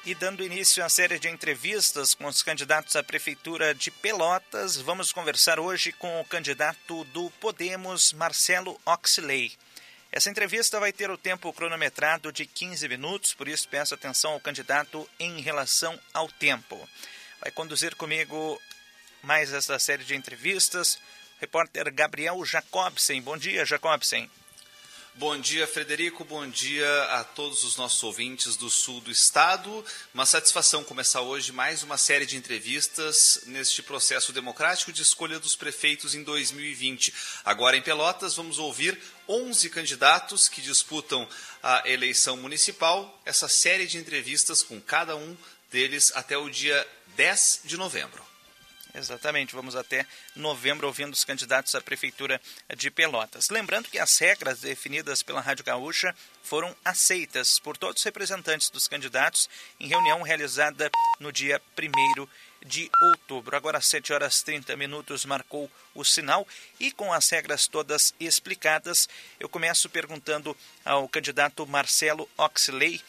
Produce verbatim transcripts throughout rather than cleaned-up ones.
E dando início à série de entrevistas com os candidatos à Prefeitura de Pelotas, vamos conversar hoje com o candidato do Podemos, Marcelo Oxley. Essa entrevista vai ter o tempo cronometrado de quinze minutos, por isso peço atenção ao candidato em relação ao tempo. Vai conduzir comigo mais essa série de entrevistas o repórter Gabriel Jacobsen. Bom dia, Jacobsen. Bom dia, Frederico. Bom dia a todos os nossos ouvintes do sul do estado. Uma satisfação começar hoje mais uma série de entrevistas neste processo democrático de escolha dos prefeitos em dois mil e vinte. Agora em Pelotas vamos ouvir onze candidatos que disputam a eleição municipal. Essa série de entrevistas com cada um deles até o dia dez de novembro. Exatamente, vamos até novembro ouvindo os candidatos à Prefeitura de Pelotas. Lembrando que as regras definidas pela Rádio Gaúcha foram aceitas por todos os representantes dos candidatos em reunião realizada no dia primeiro de outubro. Agora às sete horas e trinta minutos marcou o sinal e com as regras todas explicadas, eu começo perguntando ao candidato Marcelo Oxley.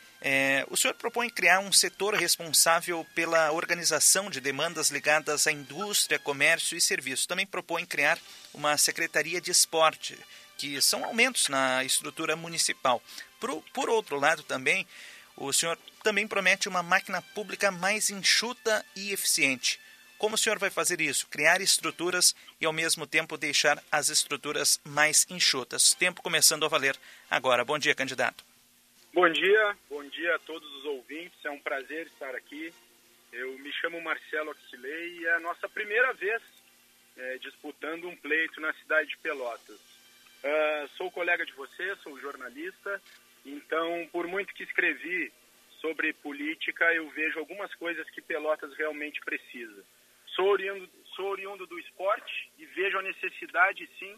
É, o senhor propõe criar um setor responsável pela organização de demandas ligadas à indústria, comércio e serviços. Também propõe criar uma secretaria de esporte, que são aumentos na estrutura municipal. Por, por outro lado também, o senhor também promete uma máquina pública mais enxuta e eficiente. Como o senhor vai fazer isso? Criar estruturas e ao mesmo tempo deixar as estruturas mais enxutas. Tempo começando a valer agora. Bom dia, candidato. Bom dia, bom dia a todos os ouvintes, é um prazer estar aqui. Eu me chamo Marcelo Oxley e é a nossa primeira vez é, disputando um pleito na cidade de Pelotas. Uh, sou colega de você, sou jornalista, então por muito que escrevi sobre política, eu vejo algumas coisas que Pelotas realmente precisa. Sou oriundo, sou oriundo do esporte e vejo a necessidade, sim,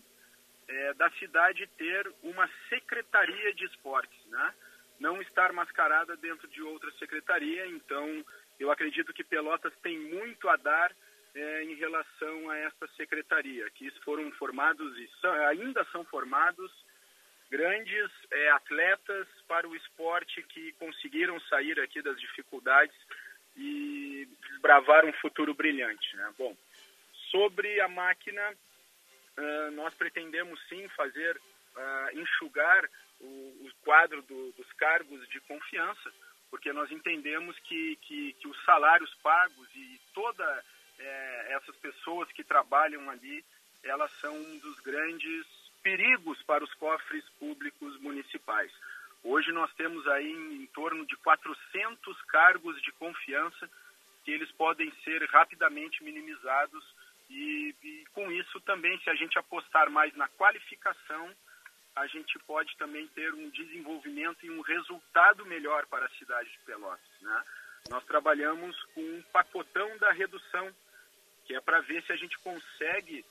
é, da cidade ter uma secretaria de esportes, né? Não estar mascarada dentro de outra secretaria. Então, eu acredito que Pelotas tem muito a dar é, em relação a esta secretaria, que foram formados e são, ainda são formados grandes é, atletas para o esporte que conseguiram sair aqui das dificuldades e desbravar um futuro brilhante, né? Bom, sobre a máquina, uh, nós pretendemos sim fazer, uh, enxugar o, o quadro do, dos cargos de confiança, porque nós entendemos que, que, que os salários pagos e todas é, essas pessoas que trabalham ali, elas são um dos grandes perigos para os cofres públicos municipais. Hoje nós temos aí em, em torno de quatrocentos cargos de confiança que eles podem ser rapidamente minimizados e, e com isso também, se a gente apostar mais na qualificação, a gente pode também ter um desenvolvimento e um resultado melhor para a cidade de Pelotas, né? Nós trabalhamos com um pacotão da redução, que é para ver se a gente consegue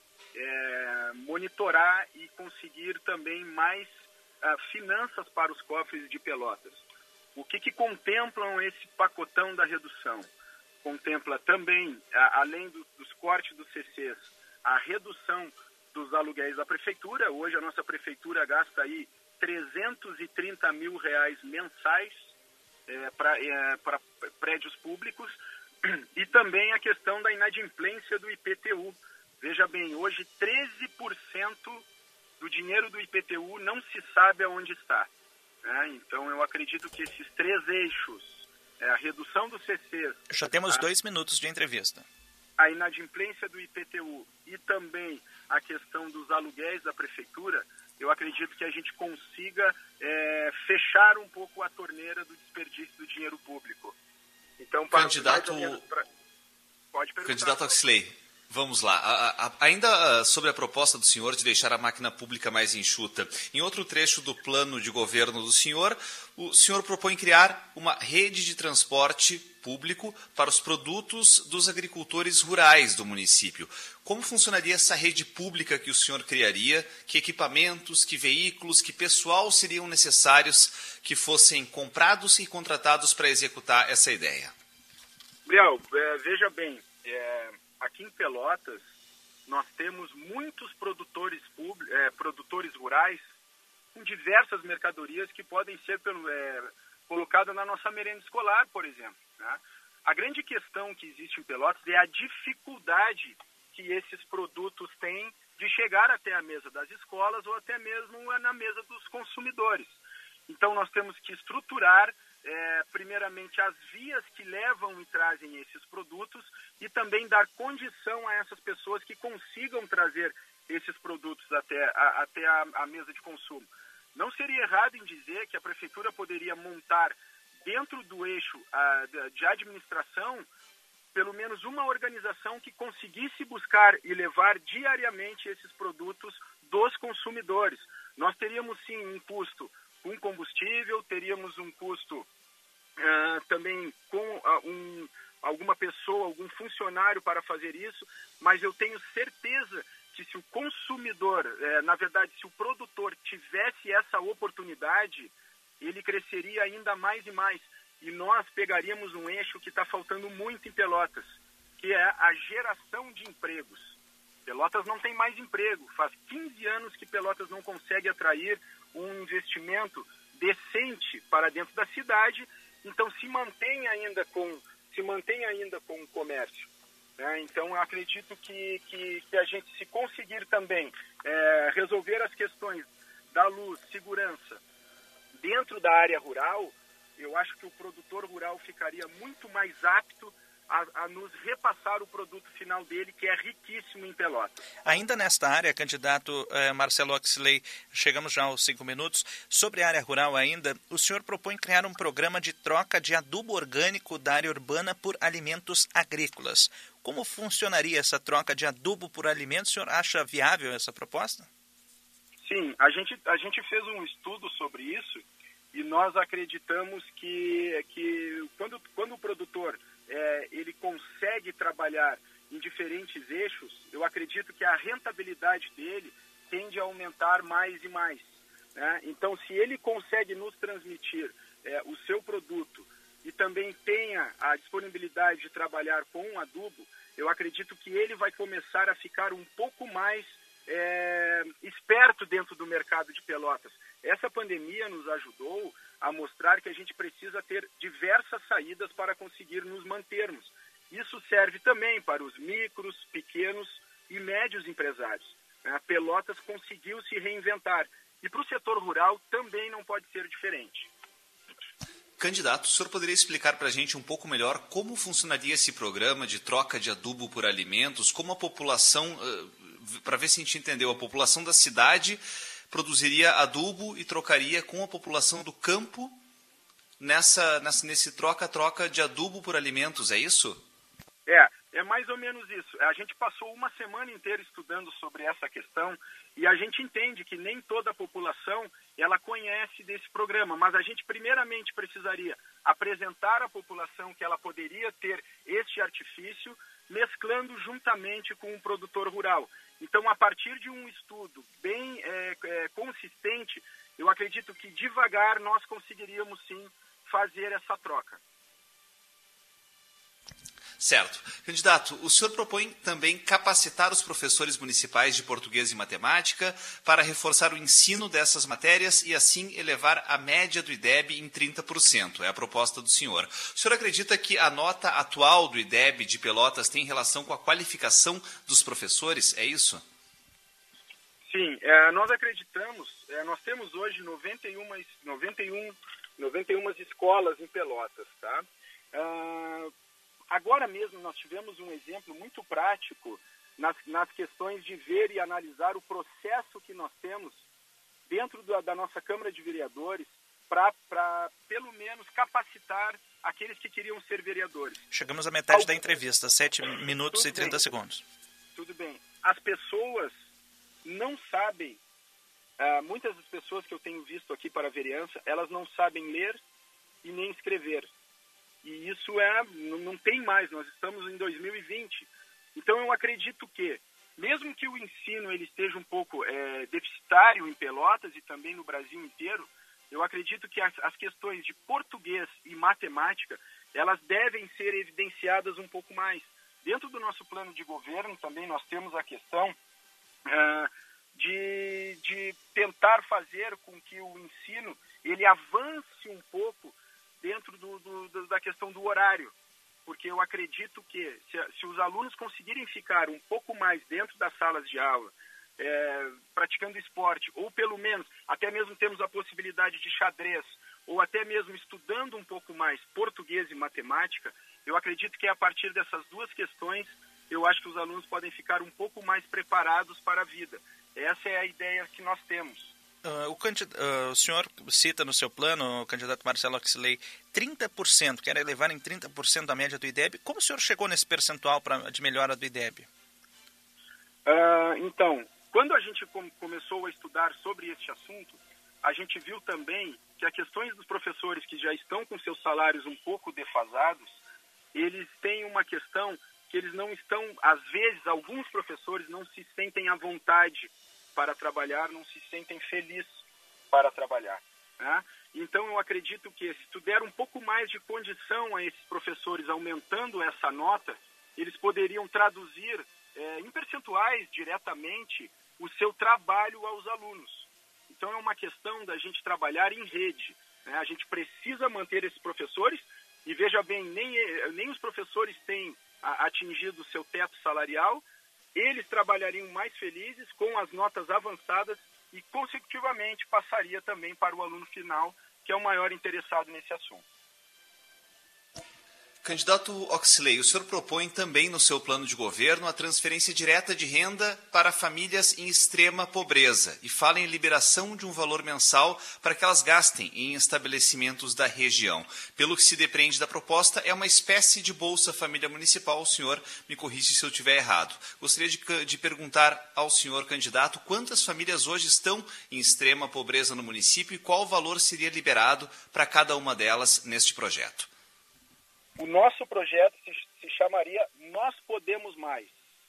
é, monitorar e conseguir também mais ah, finanças para os cofres de Pelotas. O que, que contemplam esse pacotão da redução? Contempla também, a, além do, dos cortes dos C Cs, a redução dos aluguéis da prefeitura. Hoje a nossa prefeitura gasta aí trezentos e trinta mil reais mensais é, para é, para prédios públicos e também a questão da inadimplência do I P T U. Veja bem, hoje treze por cento do dinheiro do I P T U não se sabe aonde está, né? Então eu acredito que esses três eixos, é, a redução dos C Cs... Já temos a... dois minutos de entrevista. A inadimplência do I P T U e também a questão dos aluguéis da prefeitura, eu acredito que a gente consiga é, fechar um pouco a torneira do desperdício do dinheiro público. Então, para candidato, pra... Pode perguntar. Candidato Oxley, vamos lá. A, a, ainda sobre a proposta do senhor de deixar a máquina pública mais enxuta, em outro trecho do plano de governo do senhor, o senhor propõe criar uma rede de transporte público para os produtos dos agricultores rurais do município. Como funcionaria essa rede pública que o senhor criaria? Que equipamentos, que veículos, que pessoal seriam necessários que fossem comprados e contratados para executar essa ideia? Gabriel, é, veja bem, é, aqui em Pelotas nós temos muitos produtores, públicos, é, produtores rurais com diversas mercadorias que podem ser pelo, é, colocada na nossa merenda escolar, por exemplo, né? A grande questão que existe em Pelotas é a dificuldade que esses produtos têm de chegar até a mesa das escolas ou até mesmo na mesa dos consumidores. Então, nós temos que estruturar, é, primeiramente, as vias que levam e trazem esses produtos e também dar condição a essas pessoas que consigam trazer esses produtos até, a, até a, a mesa de consumo. Não seria errado em dizer que a Prefeitura poderia montar, dentro do eixo a, de administração, pelo menos uma organização que conseguisse buscar e levar diariamente esses produtos dos consumidores. Nós teríamos, sim, um custo com combustível, teríamos um custo uh, também com uh, um, alguma pessoa, algum funcionário para fazer isso, mas eu tenho certeza que se o consumidor, eh, na verdade, se o produtor tivesse essa oportunidade, ele cresceria ainda mais e mais. E nós pegaríamos um eixo que está faltando muito em Pelotas, que é a geração de empregos. Pelotas não tem mais emprego. Faz quinze anos que Pelotas não consegue atrair um investimento decente para dentro da cidade, então se mantém ainda com, se mantém ainda com o comércio. Né? Então, eu acredito que, que, que a gente, se conseguir também é, resolver as questões da luz, segurança, dentro da área rural, eu acho que o produtor rural ficaria muito mais apto a, a nos repassar o produto final dele, que é riquíssimo em Pelotas. Ainda nesta área, candidato eh, Marcelo Oxley, chegamos já aos cinco minutos. Sobre a área rural ainda, o senhor propõe criar um programa de troca de adubo orgânico da área urbana por alimentos agrícolas. Como funcionaria essa troca de adubo por alimentos? O senhor acha viável essa proposta? Sim, a gente, a gente fez um estudo sobre isso e nós acreditamos que, que quando, quando o produtor é, ele consegue trabalhar em diferentes eixos, eu acredito que a rentabilidade dele tende a aumentar mais e mais. Né? Então, se ele consegue nos transmitir é, o seu produto e também tenha a disponibilidade de trabalhar com um adubo, eu acredito que ele vai começar a ficar um pouco mais é, esperto dentro do mercado de Pelotas. Essa pandemia nos ajudou a mostrar que a gente precisa ter diversas saídas para conseguir nos mantermos. Isso serve também para os micros, pequenos e médios empresários. A Pelotas conseguiu se reinventar. E para o setor rural também não pode ser diferente. Candidato, o senhor poderia explicar para a gente um pouco melhor como funcionaria esse programa de troca de adubo por alimentos, como a população, para ver se a gente entendeu, a população da cidade produziria adubo e trocaria com a população do campo nessa, nessa, nesse troca-troca de adubo por alimentos, é isso? É, é mais ou menos isso. A gente passou uma semana inteira estudando sobre essa questão e a gente entende que nem toda a população ela conhece desse programa, mas a gente primeiramente precisaria apresentar à população que ela poderia ter este artifício mesclando juntamente com o produtor rural. Então, a partir de um estudo bem é, é, consistente, eu acredito que devagar nós conseguiríamos sim fazer essa troca. Certo. Candidato, o senhor propõe também capacitar os professores municipais de português e matemática para reforçar o ensino dessas matérias e assim elevar a média do I D E B em trinta por cento. É a proposta do senhor. O senhor acredita que a nota atual do I D E B de Pelotas tem relação com a qualificação dos professores? É isso? Sim, é, nós acreditamos, é, nós temos hoje noventa e uma, noventa e um, noventa e uma escolas em Pelotas, tá? Ah, Agora mesmo nós tivemos um exemplo muito prático nas, nas questões de ver e analisar o processo que nós temos dentro da, da nossa Câmara de Vereadores para, pelo menos, capacitar aqueles que queriam ser vereadores. Chegamos à metade Algum... da entrevista, sete minutos Tudo e trinta bem. segundos. Tudo bem. As pessoas não sabem, uh, muitas das pessoas que eu tenho visto aqui para a vereança, elas não sabem ler e nem escrever. E isso é, não tem mais, nós estamos em dois mil e vinte. Então eu acredito que, mesmo que o ensino ele esteja um pouco é, deficitário em Pelotas e também no Brasil inteiro, eu acredito que as, as questões de português e matemática, elas devem ser evidenciadas um pouco mais. Dentro do nosso plano de governo também nós temos a questão uh, de, de tentar fazer com que o ensino ele avance um pouco dentro do, do, da questão do horário, porque eu acredito que se, se os alunos conseguirem ficar um pouco mais dentro das salas de aula, é, praticando esporte, ou pelo menos, até mesmo temos a possibilidade de xadrez, ou até mesmo estudando um pouco mais português e matemática, eu acredito que a partir dessas duas questões, eu acho que os alunos podem ficar um pouco mais preparados para a vida. Essa é a ideia que nós temos. Uh, o, uh, o senhor cita no seu plano, o candidato Marcelo Oxley, trinta por cento, quer elevar em trinta por cento a média do I D E B. Como o senhor chegou nesse percentual pra, de melhora do I D E B? Uh, então, quando a gente com, começou a estudar sobre este assunto, a gente viu também que as questões dos professores que já estão com seus salários um pouco defasados, eles têm uma questão que eles não estão, às vezes, alguns professores não se sentem à vontade para trabalhar, não se sentem felizes para trabalhar, né? Então, eu acredito que se tu der um pouco mais de condição a esses professores, aumentando essa nota, eles poderiam traduzir é, em percentuais diretamente o seu trabalho aos alunos. Então, é uma questão da gente trabalhar em rede, né? A gente precisa manter esses professores e, veja bem, nem, nem os professores têm atingido o seu teto salarial. Eles trabalhariam mais felizes com as notas avançadas e, consecutivamente, passaria também para o aluno final, que é o maior interessado nesse assunto. Candidato Oxley, o senhor propõe também no seu plano de governo a transferência direta de renda para famílias em extrema pobreza e fala em liberação de um valor mensal para que elas gastem em estabelecimentos da região. Pelo que se depreende da proposta, é uma espécie de Bolsa Família Municipal. O senhor me corrige se eu estiver errado. Gostaria de, de perguntar ao senhor candidato quantas famílias hoje estão em extrema pobreza no município e qual valor seria liberado para cada uma delas neste projeto. O nosso projeto se, se chamaria Nós Podemos Mais.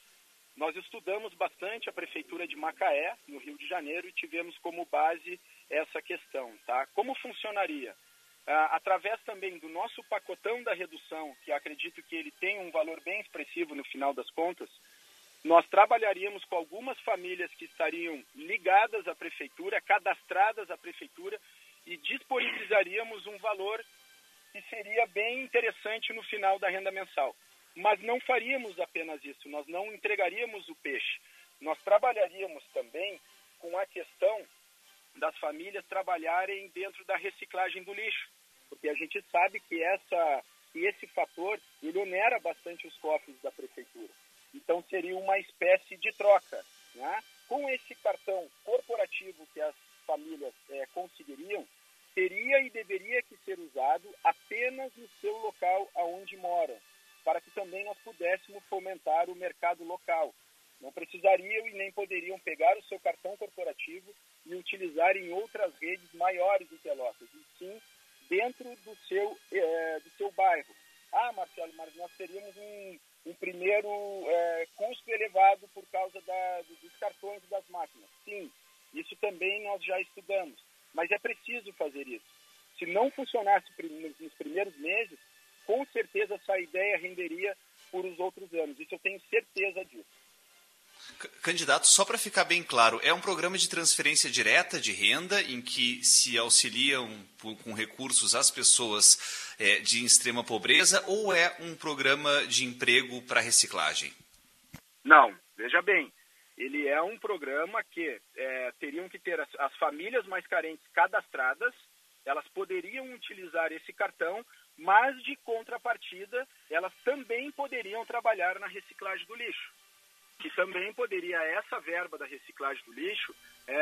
Nós estudamos bastante a Prefeitura de Macaé, no Rio de Janeiro, e tivemos como base essa questão, tá? Como funcionaria? Ah, através também do nosso pacotão da redução, que acredito que ele tem um valor bem expressivo no final das contas, nós trabalharíamos com algumas famílias que estariam ligadas à Prefeitura, cadastradas à Prefeitura, e disponibilizaríamos um valor que seria bem interessante no final da renda mensal. Mas não faríamos apenas isso, nós não entregaríamos o peixe. Nós trabalharíamos também com a questão das famílias trabalharem dentro da reciclagem do lixo, porque a gente sabe que, essa, que esse fator ele onera bastante os cofres da Prefeitura. Então seria uma espécie de troca, né? Com esse cartão corporativo que as famílias é, conseguiriam, teria e deveria que ser usado apenas no seu local aonde moram, para que também nós pudéssemos fomentar o mercado local. Não precisariam e nem poderiam pegar o seu cartão corporativo e utilizar em outras redes maiores em Pelotas, e sim dentro do seu, é, do seu bairro. Ah, Marcelo, mas nós teríamos um, um primeiro é, custo elevado por causa da, dos cartões e das máquinas. Sim, isso também nós já estudamos. Mas é preciso fazer isso. Se não funcionasse nos primeiros meses, com certeza essa ideia renderia por os outros anos. Isso eu tenho certeza disso. Candidato, só para ficar bem claro, é um programa de transferência direta de renda em que se auxiliam com recursos as pessoas é, de extrema pobreza ou é um programa de emprego para reciclagem? Não, veja bem. Ele é um programa que é, teriam que ter as, as famílias mais carentes cadastradas, elas poderiam utilizar esse cartão, mas de contrapartida, elas também poderiam trabalhar na reciclagem do lixo. Que também poderia essa verba da reciclagem do lixo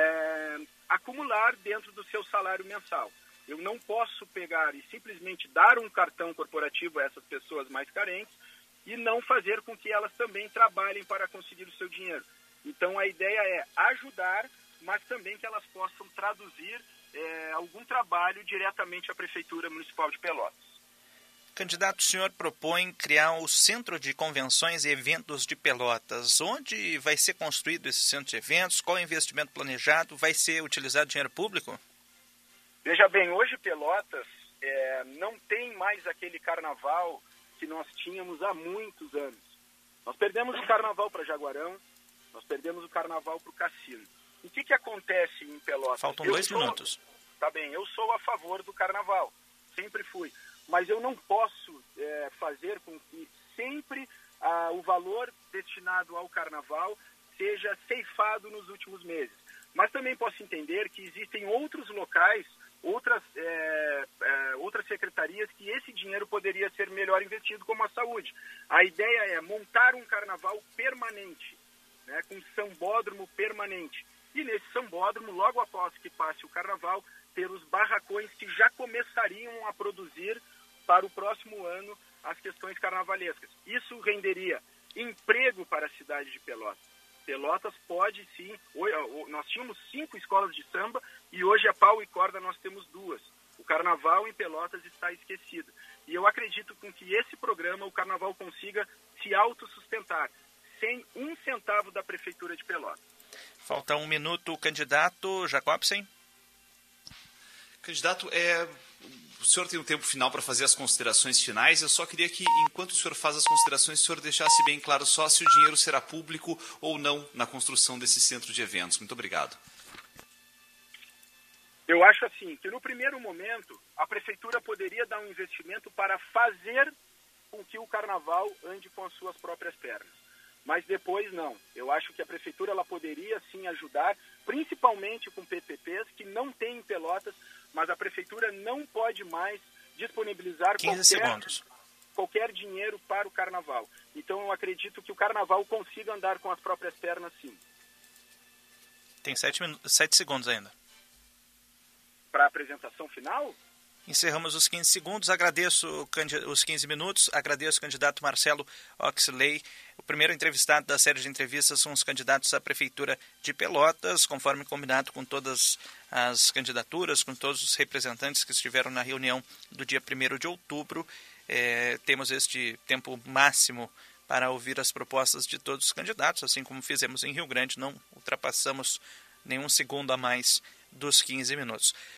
é, acumular dentro do seu salário mensal. Eu não posso pegar e simplesmente dar um cartão corporativo a essas pessoas mais carentes e não fazer com que elas também trabalhem para conseguir o seu dinheiro. Então, a ideia é ajudar, mas também que elas possam traduzir é, algum trabalho diretamente à Prefeitura Municipal de Pelotas. Candidato, o senhor propõe criar o Centro de Convenções e Eventos de Pelotas. Onde vai ser construído esse centro de eventos? Qual é o investimento planejado? Vai ser utilizado dinheiro público? Veja bem, hoje Pelotas é, não tem mais aquele carnaval que nós tínhamos há muitos anos. Nós perdemos o carnaval para Jaguarão, nós perdemos o carnaval para o Cassino. E o que, que acontece em Pelotas? Faltam eu dois sou, minutos. Tá bem, eu sou a favor do carnaval. sempre fui. Mas eu não posso é, fazer com que sempre ah, o valor destinado ao carnaval seja ceifado nos últimos meses. Mas também posso entender que existem outros locais, outras, é, é, outras secretarias que esse dinheiro poderia ser melhor investido, como a saúde. A ideia é montar um carnaval permanente, né, com sambódromo permanente. E nesse sambódromo, logo após que passe o carnaval, ter os barracões que já começariam a produzir para o próximo ano as questões carnavalescas. Isso renderia emprego para a cidade de Pelotas. Pelotas pode sim, nós tínhamos cinco escolas de samba e hoje a pau e corda nós temos duas. O carnaval em Pelotas está esquecido. E eu acredito com que esse programa, o carnaval consiga se autossustentar, sem um centavo da Prefeitura de Pelotas. Falta um minuto, candidato Jacobsen. Candidato, é, o senhor tem um tempo final para fazer as considerações finais. Eu só queria que, enquanto o senhor faz as considerações, o senhor deixasse bem claro só se o dinheiro será público ou não na construção desse centro de eventos. Muito obrigado. Eu acho assim, que no primeiro momento, a Prefeitura poderia dar um investimento para fazer com que o Carnaval ande com as suas próprias pernas. Mas depois não. Eu acho que a Prefeitura ela poderia sim ajudar, principalmente com P P Ps que não tem em Pelotas, mas a Prefeitura não pode mais disponibilizar qualquer, qualquer dinheiro para o Carnaval. Então eu acredito que o Carnaval consiga andar com as próprias pernas sim. Tem sete, minutos, sete segundos ainda. Para a apresentação final? Encerramos os quinze segundos, agradeço os quinze minutos, agradeço o candidato Marcelo Oxley, o primeiro entrevistado da série de entrevistas são os candidatos à Prefeitura de Pelotas, conforme combinado com todas as candidaturas, com todos os representantes que estiveram na reunião do dia primeiro de outubro. É, temos este tempo máximo para ouvir as propostas de todos os candidatos, assim como fizemos em Rio Grande, não ultrapassamos nenhum segundo a mais dos quinze minutos.